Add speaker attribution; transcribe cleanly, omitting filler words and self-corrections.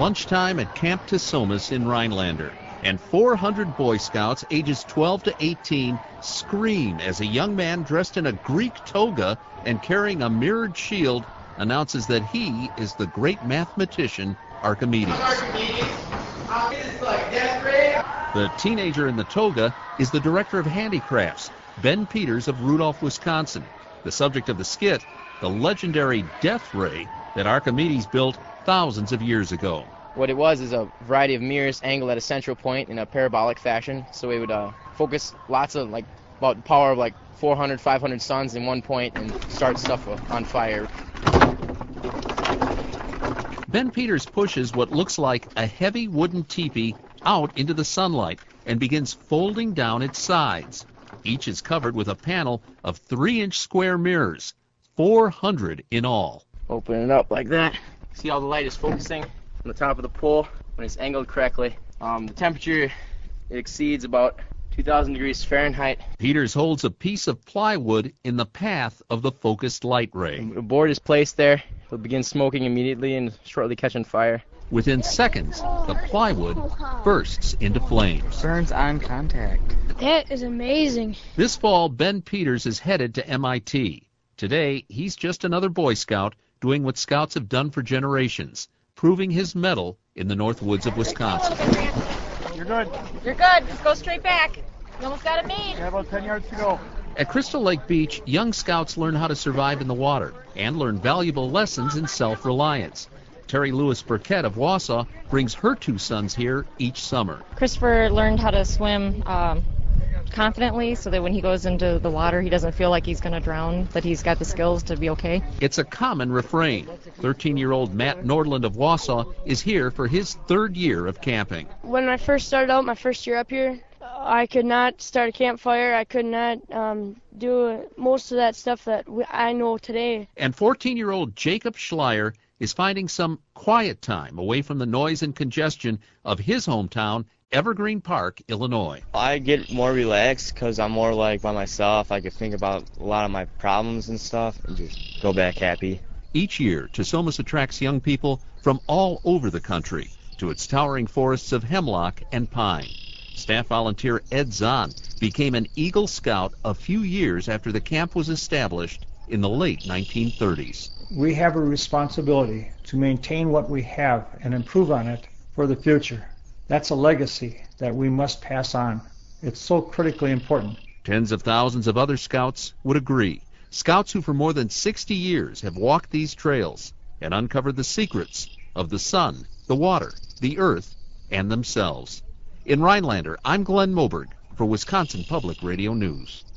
Speaker 1: lunchtime at Camp Tasomas in Rhinelander, and 400 Boy Scouts ages 12 to 18 scream as a young man dressed in a Greek toga and carrying a mirrored shield announces that he is the great mathematician Archimedes. The teenager in the toga is the director of handicrafts, Ben Peters of Rudolph, Wisconsin. The subject of the skit, the legendary death ray that Archimedes built thousands of years ago.
Speaker 2: What it was is a variety of mirrors angled at a central point in a parabolic fashion. So we would focus lots of, about the power of 400, 500 suns in one point and start stuff on fire.
Speaker 1: Ben Peters pushes what looks like a heavy wooden teepee out into the sunlight and begins folding down its sides. Each is covered with a panel of 3-inch square mirrors, 400 in all.
Speaker 2: Open it up like that. See how the light is focusing on the top of the pole when it's angled correctly. The temperature exceeds about 2,000 degrees Fahrenheit.
Speaker 1: Peters holds a piece of plywood in the path of the focused light ray.
Speaker 2: The board is placed there. It'll begin smoking immediately and shortly catch on fire.
Speaker 1: Within seconds, the plywood bursts into flames.
Speaker 3: Burns on contact.
Speaker 4: That is amazing.
Speaker 1: This fall, Ben Peters is headed to MIT. Today, he's just another Boy Scout doing what Scouts have done for generations, proving his mettle in the North Woods of Wisconsin.
Speaker 5: You're good.
Speaker 6: You're good. Just go straight back. You almost got it made.
Speaker 5: You have about 10 yards to go.
Speaker 1: At Crystal Lake Beach, young Scouts learn how to survive in the water and learn valuable lessons in self-reliance. Terry Lewis Burkett of Wausau brings her 2 sons here each summer.
Speaker 6: Christopher learned how to swim confidently so that when he goes into the water, he doesn't feel like he's going to drown, that he's got the skills to be okay.
Speaker 1: It's a common refrain. 13-year-old Matt Nordland of Wausau is here for his 3rd year of camping.
Speaker 4: When I first started out, my first year up here, I could not start a campfire. I could not do most of that stuff that I know today.
Speaker 1: And 14-year-old Jacob Schleier is finding some quiet time away from the noise and congestion of his hometown, Evergreen Park, Illinois.
Speaker 7: I get more relaxed because I'm more by myself. I can think about a lot of my problems and stuff and just go back happy.
Speaker 1: Each year, Tasomas attracts young people from all over the country to its towering forests of hemlock and pine. Staff volunteer Ed Zahn became an Eagle Scout a few years after the camp was established in the late 1930s.
Speaker 5: We have a responsibility to maintain what we have and improve on it for the future. That's a legacy that we must pass on. It's so critically important.
Speaker 1: Tens of thousands of other Scouts would agree. Scouts who for more than 60 years have walked these trails and uncovered the secrets of the sun, the water, the earth, and themselves. In Rhinelander, I'm Glenn Moberg for Wisconsin Public Radio News.